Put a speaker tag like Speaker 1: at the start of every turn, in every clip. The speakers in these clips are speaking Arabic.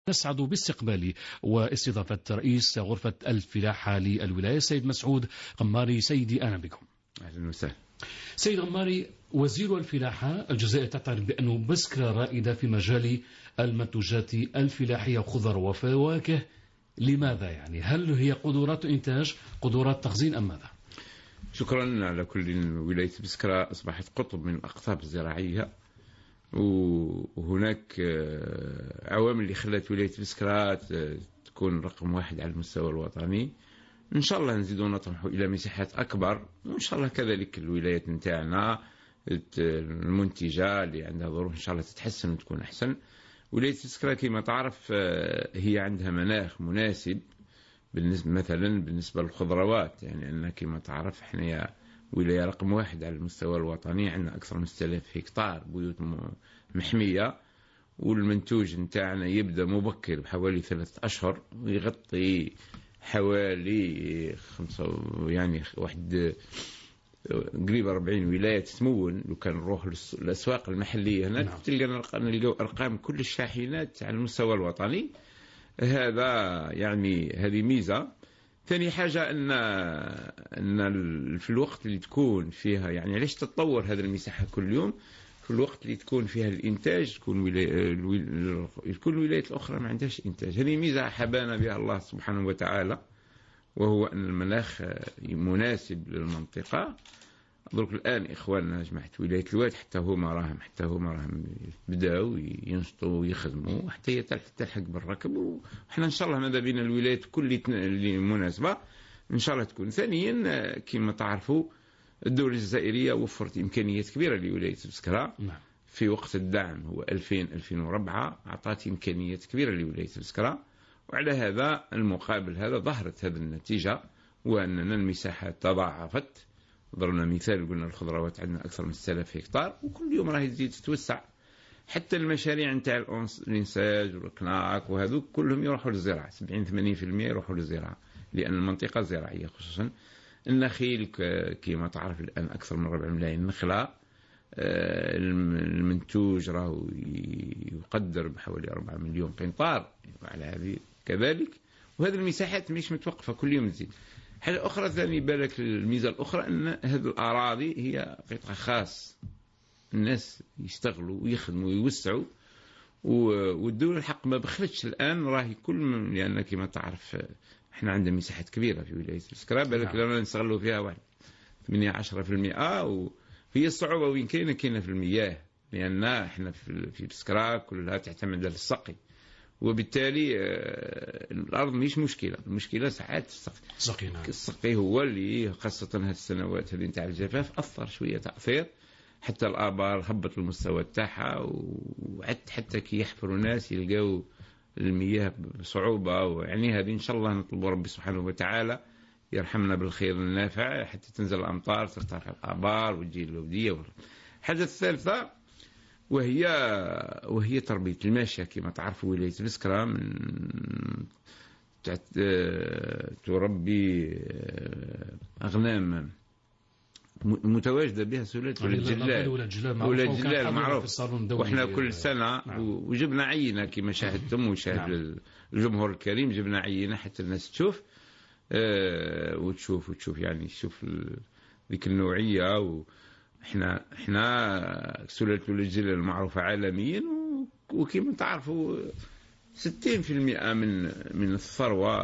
Speaker 1: نسعد باستقبال واستضافة رئيس غرفة الفلاحة للولاية السيد مسعود غماري. سيدي أهلا بكم.
Speaker 2: أهلا وسهلا.
Speaker 1: سيد غماري، وزير الفلاحة الجزائر تعترف بأنه بسكرة رائدة في مجال المنتوجات الفلاحية وخضر وفواكه. لماذا يعني؟ هل هي قدرات إنتاج، قدرات تخزين أم ماذا؟
Speaker 2: شكرا. على كل، ولاية بسكرة أصبحت قطب من الأقطاب الزراعية، وهناك عوامل اللي خلت ولاية بسكرة تكون رقم واحد على المستوى الوطني. إن شاء الله نزيدوا نطمح إلى مساحات أكبر، وإن شاء الله كذلك الولايات نتاعنا المنتجة اللي عندها ظروف إن شاء الله تتحسن وتكون أحسن. ولاية بسكرة كما تعرف هي عندها مناخ مناسب بالنسبة للخضروات، يعني أن كما تعرف إحنا ولاية رقم واحد على المستوى الوطني، عندنا أكثر من 6000 هكتار بيوت محمية، والمنتوج نتاعنا يبدأ مبكر بحوالي 3 أشهر ويغطي حوالي يعني واحد قريب 40 ولاية تتمون. لو كان نروح للأسواق المحلية هناك نلقاو أرقام كل الشاحنات على المستوى الوطني. هذا يعني هذه ميزة. ثاني حاجة أن في الوقت اللي تكون فيها، يعني علاش تتطور هذه المساحة كل يوم، في الوقت اللي تكون فيها الإنتاج تكون الولايات الأخرى ما عندهاش إنتاج. هذه ميزة حبانا بها الله سبحانه وتعالى، وهو أن المناخ مناسب للمنطقة. درك الآن إخواننا جماعة ولاية الواد حتى هما راهم بداوا ينشطوا ويخدموا حتى تلحق بالركب، وإحنا إن شاء الله ماذا بين الولايات كل اللي مناسبة إن شاء الله تكون. ثانيا كما تعرفوا الدولة الجزائرية وفرت إمكانيات كبيرة لولاية بسكرة في وقت الدعم هو 2004 أعطت إمكانيات كبيرة لولاية بسكرة، وعلى هذا المقابل هذا ظهرت هذه النتيجة، وأننا المساحات تضاعفت. ضربنا مثال، قلنا الخضروات عندنا أكثر من 6000 هكتار، وكل يوم راهي تزيد تتوسع. حتى المشاريع نتاع الإنساج والقناق وهذو كلهم يروحوا للزراعة، 70-80% يروحوا للزراعة، لأن المنطقة زراعية. خصوصا النخيل كما تعرف الآن أكثر من 4 ملايين نخلة. المنتوج راهو يقدر بحوالي 4 مليون قنطار على هذه كذلك. وهذه المساحات مش متوقفة، كل يوم تزيد. حاجة أخرى ثاني بالك، الميزة الأخرى أن هذه الأراضي هي قطاع خاص، الناس يشتغلوا ويخدموا ويوسعوا، والدولة الحق ما بخلتش الآن راهي كل، لأن كما تعرف احنا عندنا مساحات كبيرة في ولاية بسكرة، بالك لما نستغلوا فيها واحد 8-10%. وهي الصعوبة وين كاينة في المياه، لأن احنا في بسكرة كلها تعتمد على السقي، وبالتالي الأرض مش مشكلة. المشكلة ساعات السقي هو اللي خاصة هذه السنوات هذه نتاع الجفاف أثر شوية تأثير، حتى الآبار هبط المستوى تاعها، حتى كي يحفروا الناس يلقاو المياه بصعوبة. ويعني هذه إن شاء الله نطلب ربي سبحانه وتعالى يرحمنا بالخير النافع حتى تنزل الأمطار ترتفع الآبار وتجي الودية. الحاجة الثالثة وهي تربية الماشية. كما تعرفوا ولاية بسكرة من تربي أغنام متواجدة بها سلالة ولاد جلال معروف، وإحنا كل سنة وجبنا عينة كما شاهدتم وشاهد الجمهور الكريم، جبنا عينة حتى الناس تشوف وتشوف يعني تشوف ذيك النوعية. احنا سلالة ولاد جلال المعروفة عالميا، وكما تعرفوا 60% من الثروة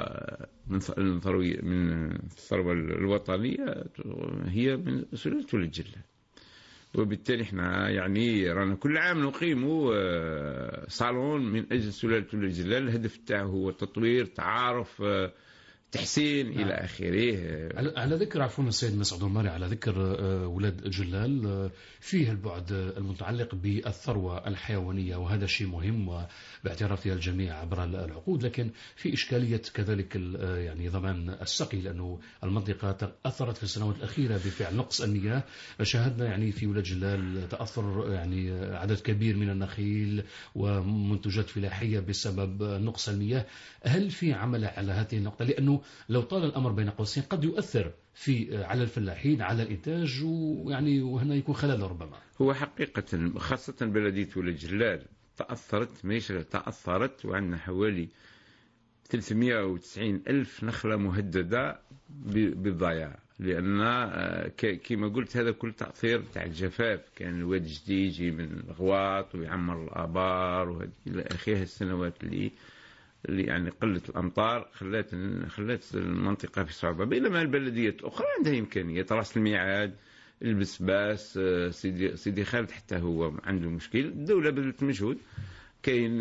Speaker 2: من الثروة الوطنية هي من سلالة ولاد جلال. وبالتالي احنا يعني رانا كل عام نقيم صالون من أجل سلالة ولاد جلال. الهدف تاعه هو تطوير، تعارف، تحسين إلى آخره.
Speaker 1: على ذكر عفوا السيد مسعود غماري، على ذكر ولاد جلال، فيه البعد المتعلق بالثروة الحيوانية، وهذا شيء مهم وباعترافها الجميع عبر العقود، لكن في إشكالية كذلك يعني ضمان السقي، لأنه المنطقة تأثرت في السنوات الأخيرة بفعل نقص المياه. شاهدنا يعني في ولاد جلال تأثر يعني عدد كبير من النخيل ومنتجات فلاحية بسبب نقص المياه. هل في عمل على هذه النقطة؟ لأنه لو طال الأمر بين قوسين قد يؤثر على الفلاحين، على الإنتاج، ويعني وهنا يكون خلل ربما.
Speaker 2: هو حقيقة خاصة بلدية ولاد جلال تأثرت، وعندنا حوالي 390 ألف نخلة مهددة بالضياع، لأن كما قلت هذا كل تأثير تاع الجفاف. كان الواد الجديد يجي من الغواط ويعمر الآبار إلى آخره. السنوات اللي يعني قلة الأمطار خلت المنطقة في صعوبة، بينما البلديات الأخرى عندها إمكانيات. راس الميعاد، البسباس، سيدي خالد حتى هو عنده مشكل. الدولة بذلت مجهود. كاين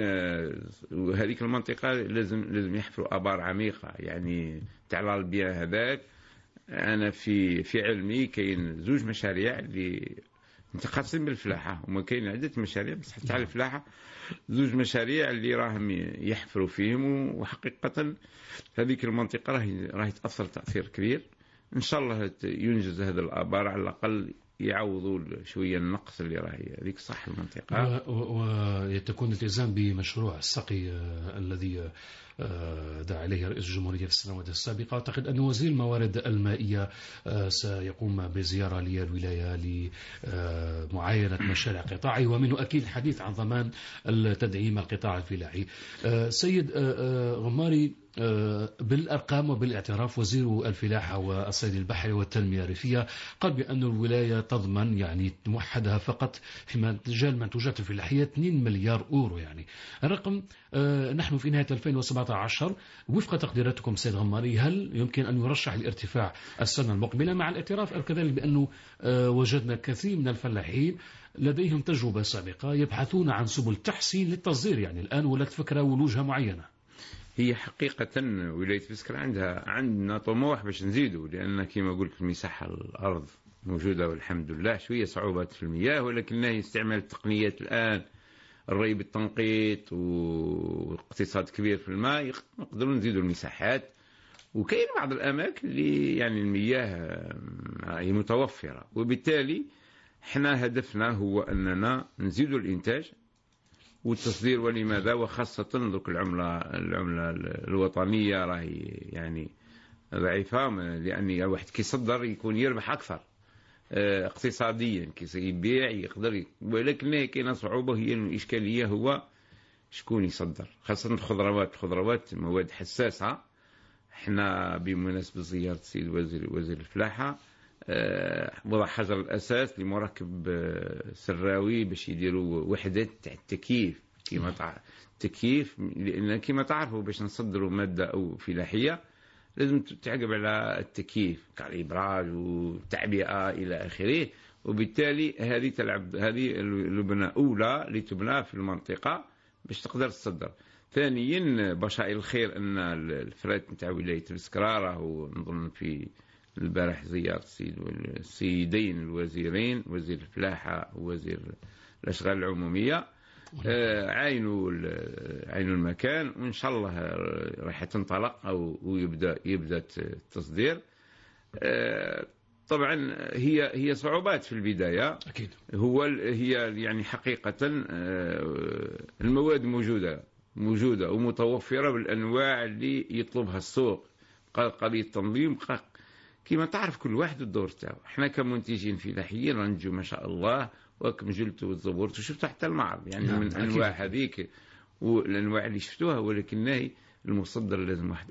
Speaker 2: هذيك المنطقة لازم يحفروا آبار عميقة، يعني تاع البيان هذاك. أنا في علمي كاين 2 مشاريع اللي متخصصين بالفلاحة، وما كاين عدة مشاريع بس حتى على الفلاحة. 2 مشاريع اللي راهم يحفروا فيهم، وحقيقة هذيك المنطقة راهي تأثر تأثير كبير. إن شاء الله ينجز هذا الآبار، على الأقل يعوضوا شوية النقص اللي راهي هذيك صح المنطقة.
Speaker 1: ويتكون الالتزام بمشروع السقي الذي دعا عليه رئيس الجمهورية في السنوات السابقة. أعتقد أن وزير الموارد المائية سيقوم بزيارة للولاية لمعاينة مشاريع قطاعي، ومنه أكيد الحديث عن ضمان التدعيم القطاع الفلاحي. سيد غماري، بالأرقام وبالاعتراف، وزير الفلاحة والصيد البحري والتنمية الريفية قال بأن الولاية تضمن يعني موحدها فقط في مجال المنتوجات الفلاحية 2 مليار أورو. يعني الرقم نحن في نهاية 2017 وفق تقديراتكم سيد غماري، هل يمكن أن يرشح الارتفاع السنة المقبلة، مع الاعتراف كذلك بأنه وجدنا كثير من الفلاحين لديهم تجربة سابقة يبحثون عن سبل تحسين للتصدير، يعني الآن ولت فكرة ولوجهة معينة؟
Speaker 2: هي حقيقة ولاية بسكرة عندنا طموح باش نزيدوا، لأن كما قلت المساحة الأرض موجودة والحمد لله. شوية صعوبات في المياه، ولكن استعمال التقنيات الآن، الري بالتنقيط واقتصاد كبير في الماء، نقدروا نزيدوا المساحات. وكاين بعض الأماكن اللي يعني المياه هي متوفرة، وبالتالي احنا هدفنا هو أننا نزيدوا الإنتاج والتصدير. ولماذا؟ وخاصة ذوك العملة الوطنية راهي يعني ضعيفة، لأن واحد كيصدر يكون يربح أكثر اقتصاديا، يبيع يقدر. ولكن كاينه صعوبة، هي الإشكالية هو شكون يصدر، خاصة الخضروات مواد حساسة. احنا بمناسبة زيارة السيد وزير الفلاحة وضع حجر الأساس لمركب سراوي باش يديروا وحدات تاع التكييف. التكييف، لأن كما تعرفوا باش نصدروا مادة أو فلاحية لازم تعقب على التكييف كالإبراج وتعبئة إلى آخره. وبالتالي هذه لبنى أولى لتبنى في المنطقة باش تقدر تصدر. ثانيا بشائر الخير أن الفرات نتاع ولاية بسكرة راهو نظن في البارح زيارة السيدين الوزيرين، وزير الفلاحة ووزير الأشغال العمومية، عينوا المكان، وإن شاء الله راح تنطلق أو يبدأ التصدير. طبعا هي صعوبات في البداية
Speaker 1: أكيد.
Speaker 2: هي يعني حقيقة المواد موجودة ومتوفرة بالأنواع اللي يطلبها السوق. قضية التنظيم كما تعرف كل واحد الدور تاعو. احنا كمنتجين فلاحيين رنجو ما شاء الله، وكم جلت وتزورت وشفت حتى المعرض يعني من انواع هذيك والانواع اللي شفتوها. ولكن المصدر لازم واحد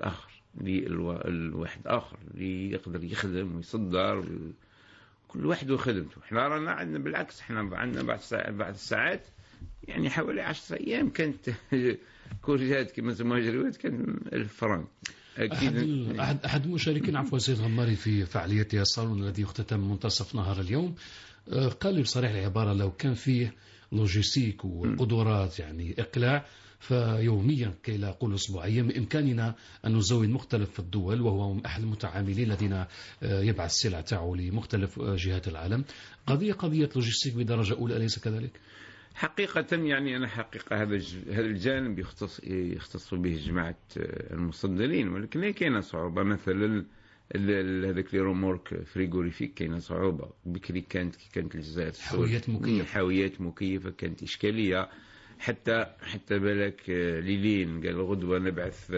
Speaker 2: اخر اللي يقدر يخدم ويصدر، كل واحد وخدمته. احنا رانا عندنا بالعكس، احنا عندنا بعد الساعات يعني حوالي 10 ايام كانت كورجات كما مهاجرات كان 1000 فرنك.
Speaker 1: أحد المشاركين عفوا سيد غماري في فعالية الصالون الذي اختتم منتصف نهار اليوم قال لي بصريح العبارة لو كان فيه لوجيستيك وقدرات يعني إقلاع فيوميا كي لا أقول أسبوعيا بإمكاننا أن نزود مختلف الدول، وهو أحد المتعاملين الذين يبعث السلع تاعه لمختلف جهات العالم. قضية لوجيستيك بدرجة أولى، أليس كذلك؟
Speaker 2: حقيقة يعني أنا حقيقة هذا الجانب يختص به جماعة المصدرين، ولكن كاينة صعوبة. مثلا هذاك لي رومورك فريغوريفيك كاينة صعوبة. بكري كانت الجزائر حاويات مكيفة كانت إشكالية. حتى بالك ليلين قال غدوة نبعث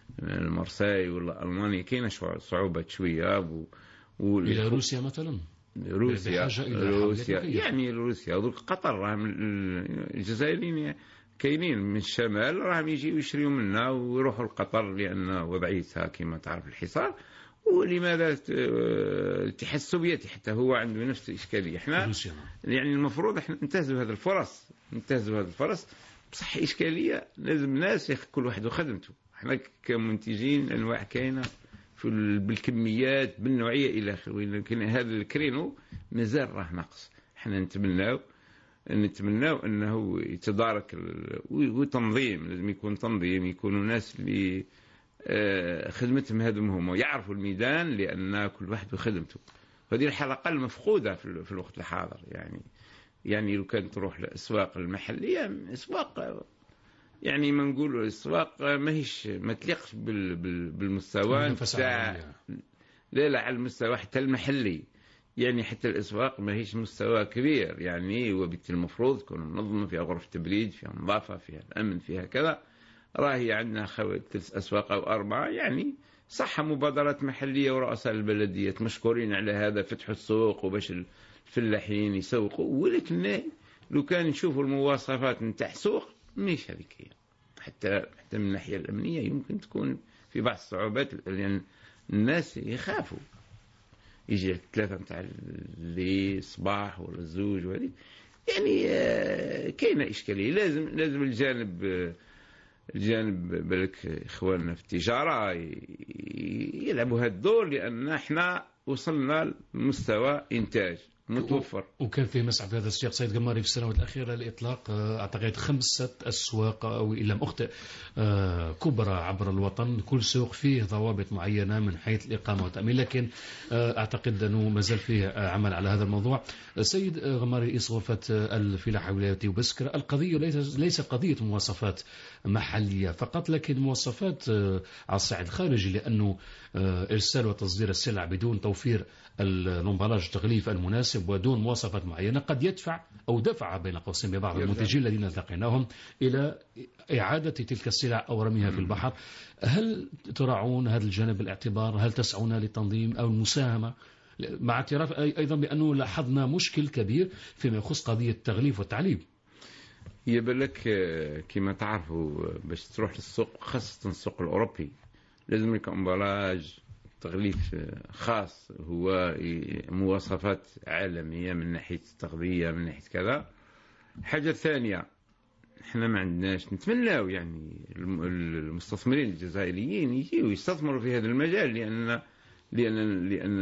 Speaker 2: المرساي ولا ألمانيا، كاينة صعوبة شوية.
Speaker 1: إلى روسيا مثلا بحاجة إلى
Speaker 2: روسيا يعني روسيا ودوك قطر راهم الجزائريين كاينين من الشمال راهم يجيو يشريوا منا ويروحوا لقطر لأن وضعيتها كما تعرف الحصار. ولماذا الاتحاد السوفيتي حتى هو عنده نفس الإشكالية. احنا يعني المفروض احنا ننتهزوا هذه الفرص بصح إشكالية لازم الناس كل واحد وخدمته. احنا كمنتجين أنواع كاينة بالكميات بالنوعية إلى آخره، ولكن هذا الكرينو مازال راه ناقص. احنا نتمناو أنه يتدارك وتنظيم، لازم يكون تنظيم، يكونوا ناس اللي خدمتهم هذم هما يعرفوا الميدان لأن كل واحد وخدمته. هذه الحلقة المفقودة في الوقت الحاضر. يعني لو كانت تروح للأسواق المحلية، أسواق يعني ما نقولوا الأسواق ما تليقش بالمستوى تاع لا على المستوى حتى المحلي. يعني حتى الأسواق ما هيش مستوى كبير يعني، وبالتالي المفروض تكون منظمة، فيها غرف تبريد، فيها نظافة، فيها الأمن، فيها كذا. راهي عندنا 3 أسواق أو 4 يعني صح، مبادرات محلية ورؤساء البلديات مشكورين على هذا، فتحوا السوق وباش الفلاحين يسوقوا. ولكن لو كان نشوفوا المواصفات نتاع سوق مش هذيك هي. حتى من الناحية الأمنية يمكن تكون في بعض الصعوبات، لأن الناس يخافوا يجي 3 نتاع اللي صباح ولا الزوج وهذه يعني كاينة إشكالية. لازم الجانب بالك إخواننا في التجارة يلعبوا هذا الدور، لأن احنا وصلنا لمستوى إنتاج متوفر.
Speaker 1: وكان في مسعى في هذا السياق سيد قماري في السنوات الأخيرة لإطلاق أعتقد 5 أسواق أو إن لم أخطئ كبرى عبر الوطن، كل سوق فيه ضوابط معينة من حيث الإقامة والتأمين، لكن أعتقد أنه ما زال فيه عمل على هذا الموضوع. سيد غماري رئيس غرفة الفلاحة ولاية وبسكرة، القضية ليست قضية مواصفات محلية فقط، لكن مواصفات على الصعيد الخارجي، لأنه إرسال وتصدير السلع بدون توفير الامبلاج التغليف المناسب ودون مواصفات معينة قد يدفع أو دفع بين قوسين ببعض المنتجين الذين التقيناهم إلى إعادة تلك السلع أو رميها في البحر. هل تراعون هذا الجانب بالاعتبار؟ هل تسعون للتنظيم أو المساهمة، مع اعتراف أيضا بأنه لاحظنا مشكل كبير فيما يخص قضية التغليف والتعليب؟
Speaker 2: يبالك كما تعرفوا باش تروح للسوق خاصة السوق الأوروبي لازم يكون امبلاج تغليف خاص، هو مواصفات عالمية من ناحية التغذية من ناحية كذا. حاجة ثانية احنا ما عندناش، نتمناو يعني المستثمرين الجزائريين يجيوا يستثمروا في هذا المجال، لأن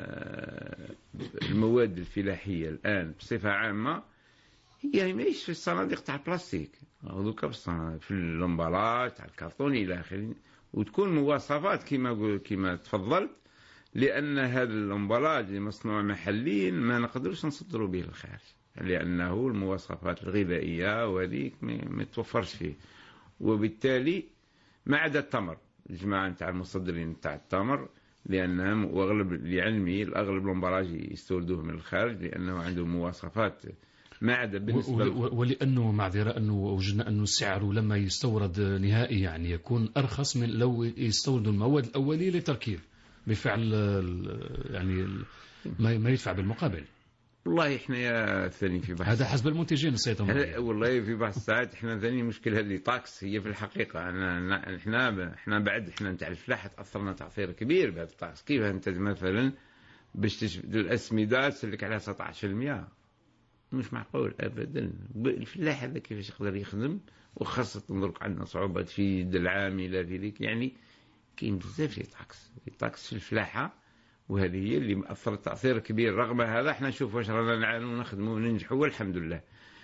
Speaker 2: المواد الفلاحية الآن بصفة عامة هي ماهيش في الصناديق تاع البلاستيك، دوكا في الامبلاج تاع الكرتون إلى آخره، وتكون مواصفات كما تفضلت، لأن هذا الامبلاج اللي مصنوع محليا ما نقدرش نصدروا به للخارج، لأنه المواصفات الغذائية وهذيك ما توفرش فيه. وبالتالي ما عدا التمر، الجماعة نتاع المصدرين نتاع التمر لأنهم وأغلب لعلمي الأغلب الامبلاج يستوردوه من الخارج لأنه عندهم مواصفات ما عدا بالنسبة
Speaker 1: ولأنه معذرة أنه وجدنا أنه السعر لما يستورد نهائي يعني يكون أرخص من لو يستوردوا المواد الأولية للتركيب بفعل يعني ما يدفع بالمقابل.
Speaker 2: والله احنا يا ثاني في بحث
Speaker 1: هذا حسب المنتجين السيد
Speaker 2: والله في بعض الساعات احنا ثاني مشكل هذه طاكس هي في الحقيقة احنا بعد احنا نتاع الفلاحة تأثرنا تأثير كبير بهذا الطاكس. كيف انت مثلا باش الأسمدة تسلك على 19%؟ مش معقول ابدا. الفلاح هذا كيفاش يقدر يخدم، وخاصة نضرك عندنا صعوبات في يد العاملة في ذيك، يعني كاين بزاف في طاكس في الفلاحة، وهذه هي اللي مأثرت تأثير كبير. رغم هذا احنا نشوف واش رانا نعانوا ونخدموا وننجحوا والحمد لله.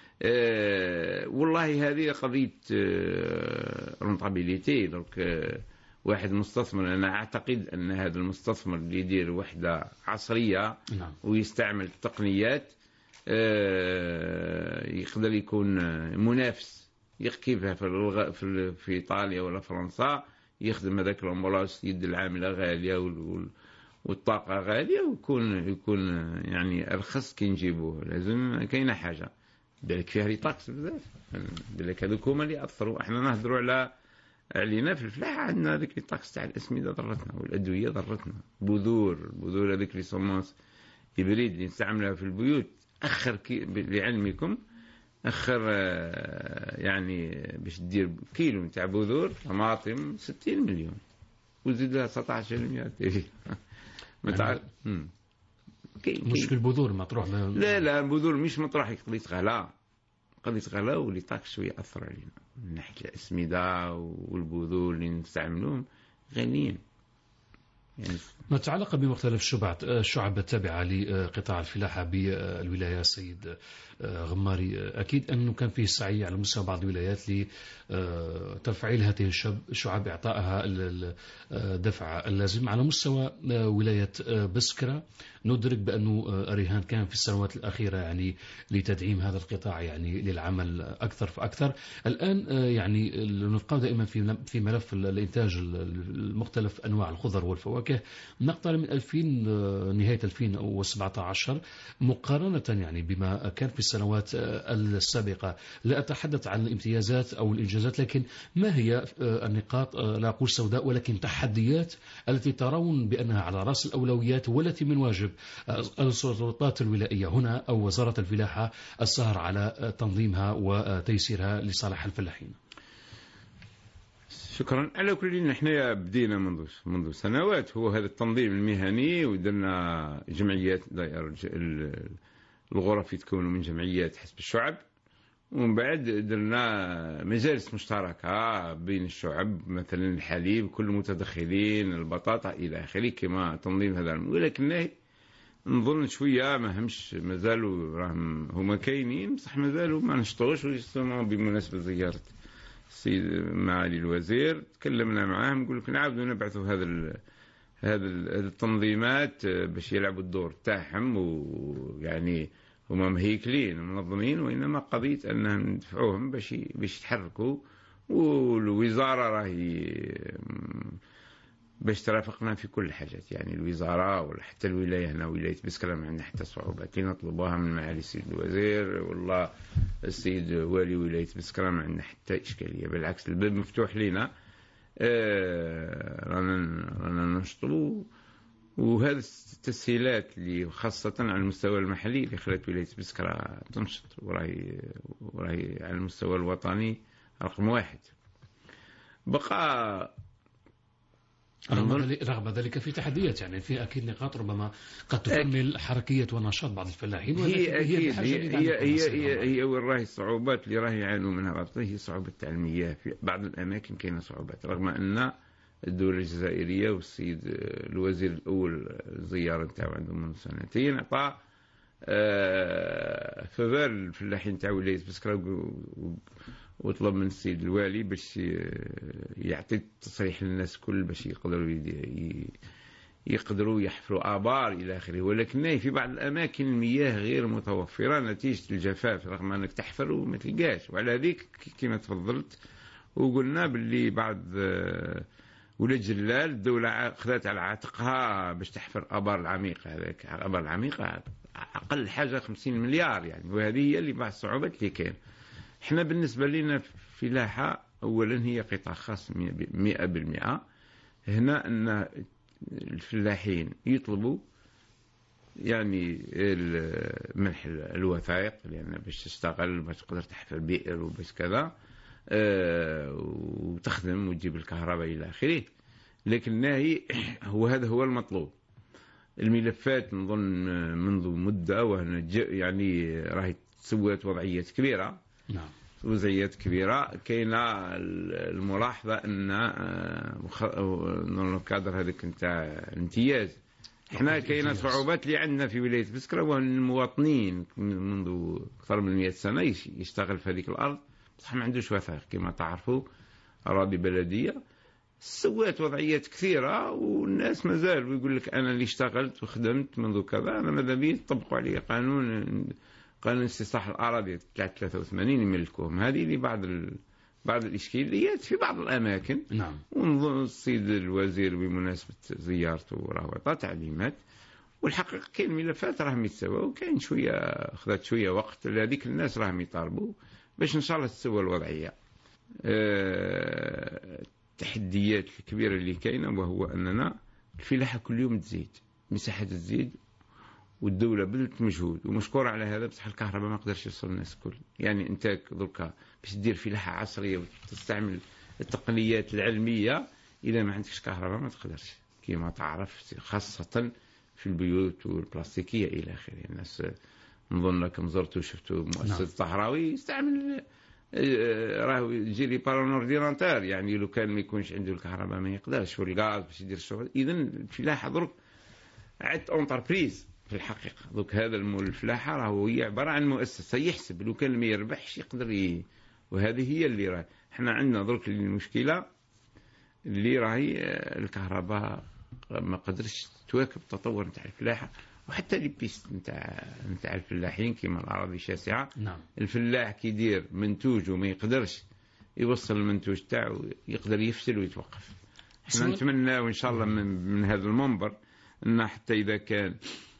Speaker 2: والله هذه قضية رونتابيليتي. دونك واحد مستثمر، أنا أعتقد أن هذا المستثمر اللي يدير وحدة عصرية ويستعمل التقنيات يقدر يكون منافس، كيفها في إيطاليا ولا فرنسا يخدم هذاك الامبلاج يد العاملة غالية والطاقة غالية، ويكون يعني أرخص كي نجيبوه. لازم كاينة حاجة بالك فيها لي طاكس بزاف، بالك هذوك هما اللي أثروا. احنا نهضروا علينا في الفلاحة عندنا هذيك الطاكس تاع الأسمدة ضرتنا، والأدوية ضرتنا، بذور هذيك لي سومونس إبريد اللي نستعملها في البيوت أخر لعلمكم أخر يعني باش تدير كيلو نتاع بذور طماطم 60 مليون وزيد لها 19 ما تعرف.
Speaker 1: مشكل البذور مطروح
Speaker 2: لا البذور مش مطروح، قضية غلاء واللي طاق شوية أثر علينا من ناحية الأسمدة والبذور اللي نستعملوهم غاليين يعني.
Speaker 1: ما تعلق بمختلف الشعب التابعة لقطاع الفلاحة بالولاية سيد غماري، أكيد أنه كان فيه سعي على مستوى بعض الولايات لتفعيل هذه الشعب، إعطائها الدفع اللازم. على مستوى ولاية بسكرة ندرك بأنه الرهان كان في السنوات الأخيرة يعني لتدعيم هذا القطاع يعني للعمل أكثر فأكثر. الآن يعني نبقى دائما في ملف الإنتاج المختلف أنواع الخضر والفواكه، نقترب من نهاية 2017 مقارنة يعني بما كان في السنوات السابقة. لا أتحدث عن الامتيازات أو الإنجازات، لكن ما هي النقاط لا أقول سوداء ولكن تحديات التي ترون بأنها على رأس الأولويات والتي من واجب السلطات الولائية هنا أو وزارة الفلاحة السهر على تنظيمها وتيسيرها لصالح الفلاحين؟
Speaker 2: شكرا. على كل نحن بدينا منذ سنوات هو هذا التنظيم المهني، ودرنا جمعيات الغرف يتكونوا من جمعيات حسب الشعب، ومن بعد درنا مجالس مشتركة بين الشعب، مثلا الحليب كل المتدخلين البطاطا إلى آخره كما تنظيم هذا. ولكن نظن شوية ما همش مازالوا راهم هما كاينين بصح مازالوا ما نشطوش. ويجتمعوا بمناسبة زيارة السيد معالي الوزير تكلمنا معاه نقول لك نعاودوا نبعثوا هذا التنظيمات باش يلعبوا الدور تاعهم، ويعني هما مهيكلين منظمين، وإنما قضية أنهم ندفعوهم باش يتحركوا. والوزارة راهي باش ترافقنا في كل الحاجات، يعني الوزارة ولا حتى الولاية هنا ولاية بسكرة ما عندنا حتى صعوبات نطلبوها من معالي السيد الوزير والله السيد والي ولاية بسكرة ما عندنا حتى إشكالية، بالعكس الباب مفتوح لنا. رانا نشطبوا، وهذه التسهيلات اللي خاصة على المستوى المحلي اللي خلت ولاية بسكرة تنشط، وراهي على المستوى الوطني رقم 1. بقى
Speaker 1: رغم ذلك في تحديات، يعني في أكيد نقاط ربما قد تكمل حركية ونشاط بعض الفلاحين،
Speaker 2: هي أكيد هي وراهي الصعوبات اللي راهي يعانوا منها. هي صعوبة تاع المياه في بعض الأماكن، كاينة صعوبات رغم أن الدولة الجزائرية والسيد الوزير الأول الزيارة نتاعو عندهم من سنتين عطى فبال الفلاحين تاع ولاية بسكرة، وطلب من السيد الوالي باش يعطي تصريح للناس كل باش يقدروا يحفروا آبار إلى آخره. ولكن في بعض الأماكن المياه غير متوفرة نتيجة الجفاف، رغم أنك تحفر وما تلقاش. وعلى ذيك كما تفضلت وقلنا باللي بعد ولاد جلال الدولة خذت على عاتقها باش تحفر آبار العميقة. هذاك آبار العميقة أقل حاجة 50 مليار يعني، وهذه هي اللي بعض الصعوبات اللي كان. احنا بالنسبة لنا فلاحة أولا هي قطاع خاص 100%. هنا أن الفلاحين يطلبوا يعني منح الوثائق، لأن باش تشتغل باش تقدر تحفر بئر وباش كذا وتخدم وتجيب الكهرباء إلى آخره. لكن هذا هو المطلوب. الملفات نظن منذ مدة وهنا يعني راهي تسوات وضعيات كبيرة.
Speaker 1: نعم.
Speaker 2: وضعيات كبيرة. كاينة الملاحظة أن الكادر هذاك نتاع الامتياز احنا كاينة صعوبات اللي عندنا في ولاية بسكرة، وأن المواطنين منذ أكثر من 100 سنة يشتغل في هذيك الأرض بصح ما عندوش وثائق كما تعرفوا، أراضي بلدية. سوات وضعيات كثيرة، والناس مازال يقول لك أنا اللي اشتغلت وخدمت منذ كذا، أنا ماذا بي يطبقوا عليه قانون استصلاح الأراضي 83 يملكوهم. هذه اللي بعض الإشكاليات في بعض الأماكن.
Speaker 1: نعم.
Speaker 2: ونظن السيد الوزير بمناسبة زيارته راه عطى تعليمات، والحقيقة كاين ملفات راهم يتسوى، وكاين شوية أخذت شوية وقت لهذيك الناس راهم يطالبوا باش إن شاء الله تسوى الوضعية. التحديات الكبيرة اللي كاينة وهو أننا الفلاحة كل يوم تزيد، مساحة تزيد، والدولة بذلت مجهود ومشكورة على هذا، بصح الكهرباء ما قدرش يوصل الناس الكل. يعني أنت دركا باش تدير فلاحة عصرية وتستعمل التقنيات العلمية، إذا ما عندكش كهرباء ما تقدرش كما تعرف، خاصة في البيوت والبلاستيكية إلى آخره. الناس نظن كم زرتوا شفتوا مؤسسة الطهراوي يستعمل راهو يجي بارون اورديناتور، يعني لو كان ما يكونش عنده الكهرباء ما يقدرش، والغاز باش يدير الشغل. إذا الفلاحة درك عد انتربريز في الحقيقة. دوك هذا الفلاحة راهو هي عبارة عن مؤسسة، يحسب لو كان ما يربحش يقدر وهذه هي اللي راهي. احنا عندنا درك المشكلة اللي راهي الكهرباء ما قدرش تواكب التطور نتاع الفلاحة، وحتى لي بيست نتاع الفلاحين كيما الأراضي شاسعة.
Speaker 1: نعم.
Speaker 2: الفلاح كي يدير منتوج وما يقدرش يوصل المنتوج تاعو يقدر يفشل ويتوقف. احنا نتمنى وإن شاء الله من هذا المنبر أن حتى إذا كان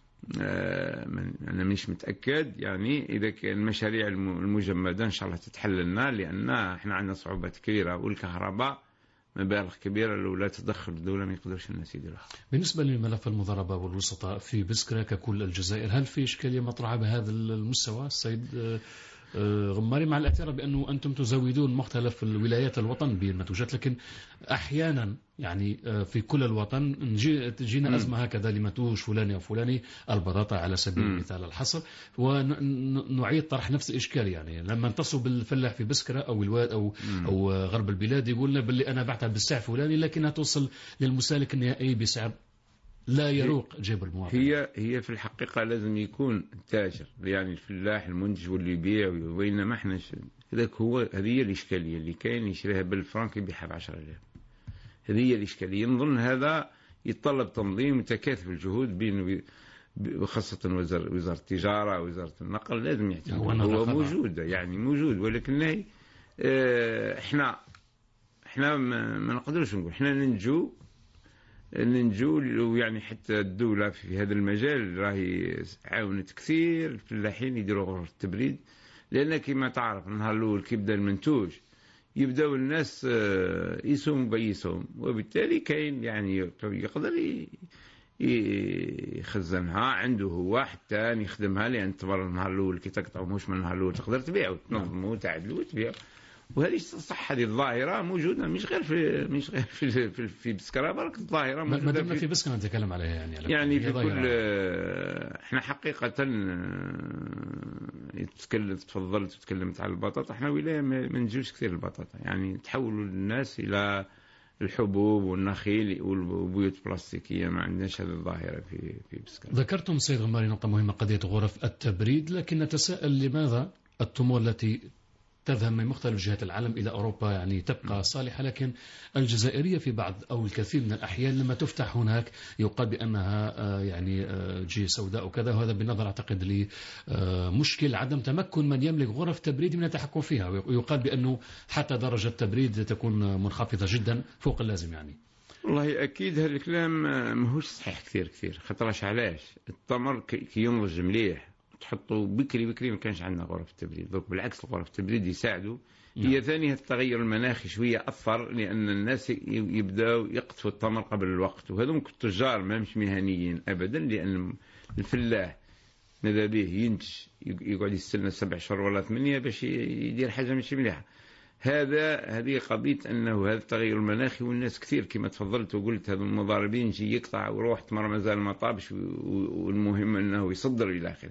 Speaker 2: أنا مش متأكد، يعني إذا كان المشاريع المجمدة إن شاء الله تتحل لنا، لأن احنا عندنا صعوبات كبيرة، والكهرباء مبالغ كبيرة لو لا تدخل الدولة ما يقدرش الناس يديروها.
Speaker 1: بالنسبة لملف المضاربة والوسطاء في بسكرة ككل الجزائر، هل في إشكالية مطرحة بهذا المستوى السيد غماري، مع الاعتراف بأنه أنتم تزودون مختلف الولايات الوطن بالمنتوجات، لكن أحيانا يعني في كل الوطن تجينا أزمة هكذا لمنتوج فلاني أو فلاني، البطاطا على سبيل المثال الحصر، ونعيد طرح نفس الإشكال. يعني لما نتصل بالفلاح في بسكرة أو الواد أو غرب البلاد يقول لنا باللي أنا بعتها بالسعر فلاني، لكنها توصل للمستهلك النهائي بسعر لا يروق جيب المواطن.
Speaker 2: هي في الحقيقة لازم يكون التاجر، يعني الفلاح المنتج واللي يبيع، وإنما احنا هذاك هذه هي الإشكالية اللي كاين، يشريها بالفرنك يبيعها ب10,000. هذه هي الإشكالية. نظن هذا يتطلب تنظيم وتكاثف الجهود بين وخاصة وزارة التجارة ووزارة النقل، لازم يعتمد. هو موجود، يعني موجود، ولكن احنا ما نقدرش نقول احنا ننجو، يعني حتى الدولة في هذا المجال راهي عاونت كثير الفلاحين يديروا غرف التبريد، لأن كما تعرف النهار الأول كي يبدا المنتوج يبداو الناس يسوم بيسوم، وبالتالي كاين يعني يقدر يخزنها عنده هو حتى يخدمها، لأن تمر النهار الأول كي تقطعوا مش من النهار الأول تقدر تبيعه تنظمه وتعدلوا وتبيعه. وهذه صح، هذه الظاهرة موجودة مش غير في بسكرة، برك الظاهرة موجودة.
Speaker 1: ما دمنا في بسكرة نتكلم عليها
Speaker 2: يعني في كل احنا حقيقة تفضلت وتكلمت على البطاطا. احنا ولاية ما نجوش كثير البطاطا، يعني تحولوا الناس إلى الحبوب والنخيل والبيوت بلاستيكية، ما عندناش هذه الظاهرة في بسكرة.
Speaker 1: ذكرتم سيد غماري نقطة مهمة، قضية غرف التبريد، لكن نتساءل لماذا التمور التي تذهب من مختلف جهات العالم إلى أوروبا يعني تبقى صالحة، لكن الجزائرية في بعض أو الكثير من الأحيان لما تفتح هناك يقال بأنها يعني جي سوداء وكذا، وهذا بالنظر أعتقد لمشكل عدم تمكن من يملك غرف تبريد من التحكم فيها، ويقال بأنه حتى درجة التبريد تكون منخفضة جدا فوق اللازم. يعني
Speaker 2: والله أكيد هذا الكلام ماهوش صحيح كثير. خطرش علاش التمر كي ينضج مليح تحطوا بكري ما كانش عندنا غرف التبريد. بالعكس الغرف التبريد يساعدوا. هي ثانية التغير المناخي شوية أثر، لأن الناس يبدأوا يقطفوا التمر قبل الوقت، وهذول التجار ما مش مهنيين أبدا، لأن الفلاح ماذا به ينتج يقعد يستنى 7 شهور ولا 8 باش يدير حاجة مش مليحة. هذه قضية أنه هذا التغير المناخي، والناس كثير كما تفضلت وقلت هذا المضاربين يجي يقطع ويروح تمر مازال ما طابش، والمهم أنه يصدر إلى آخره.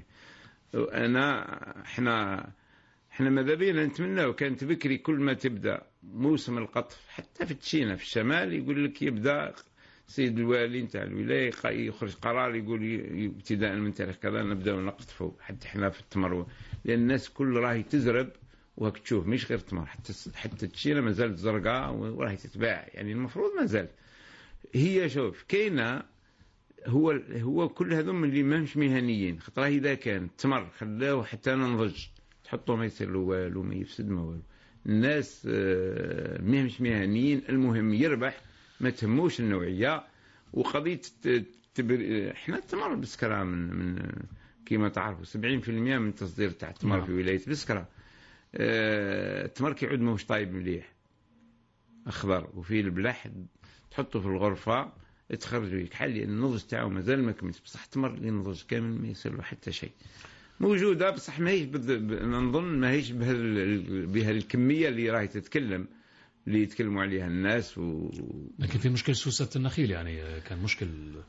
Speaker 2: احنا ماذا بينا نتمنى وكانت بكري كل ما تبدا موسم القطف حتى في تشينا في الشمال يقول لك يبدا سيد الوالي نتاع الولايه يخرج قرار يقول ابتداء من تاريخ كذا نبداو نقطفوا حتى احنا في التمر، لان الناس كل راهي تزرب وهك تشوف مش غير التمر حتى تشينا ما زالت زرقاء وراهي تتباع، يعني المفروض ما زالت هي. شوف كاينه هو كل هذوم اللي ماهمش مهنيين، خاطر إذا كان تمر خلاوه حتى ننضج تحطوا ما يصير له والو ما يفسد ما والو. الناس ماهمش مهنيين، المهم يربح ما تهموش النوعية. وقضية احنا التمر بسكرة من كما تعرفوا 70% من تصدير تاع التمر في ولاية بسكرة. التمر كيعود ماهوش طايب مليح أخضر وفيه البلح، تحطه في الغرفة تخرجوا يكحل، لأن النضج تاعو مازال ما كملش، بصح تمر اللي نضج كامل ما يصير له حتى شيء. موجودة بصح ماهيش نظن ماهيش بها الكمية اللي راهي تتكلم، اللي يتكلموا عليها الناس
Speaker 1: لكن في مشكل سوسة النخيل، يعني كان مشكل.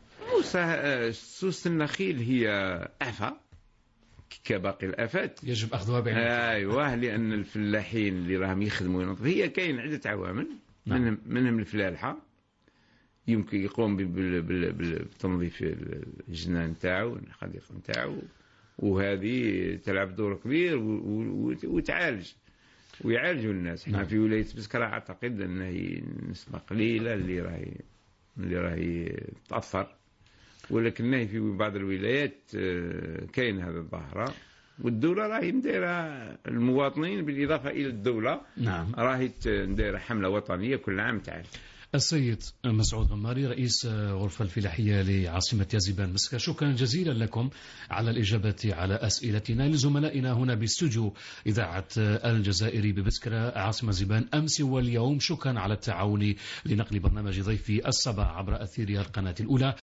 Speaker 2: سوسة النخيل هي آفة كباقي الآفات
Speaker 1: يجب أخذها بعين
Speaker 2: أيوه، لأن الفلاحين اللي راهم يخدموا ينظفوا، هي كاين عدة عوامل. نعم. منهم الفلالحة يمكن يقوم بتنظيف الجنان تاعو، الحديقة تاعو، وهذه تلعب دور كبير وتعالج ويعالجوا الناس. احنا في ولاية بسكرة أعتقد أن هي نسبة قليلة اللي راهي تأثر، ولكن في بعض الولايات كاين هذا الظاهرة، والدولة راهي مديرة المواطنين بالإضافة إلى الدولة.
Speaker 1: نعم.
Speaker 2: راهي مديرة حملة وطنية كل عام تعالج.
Speaker 1: السيد مسعود غماري رئيس غرفة الفلاحية لعاصمة يازيبان مسكة، شكرا جزيلا لكم على الإجابة على أسئلتنا. لزملائنا هنا باستوديو إذاعة الجزائر ببسكرة عاصمة زيبان أمس واليوم، شكرا على التعاون لنقل برنامج ضيفي الصباح عبر أثير القناة الأولى.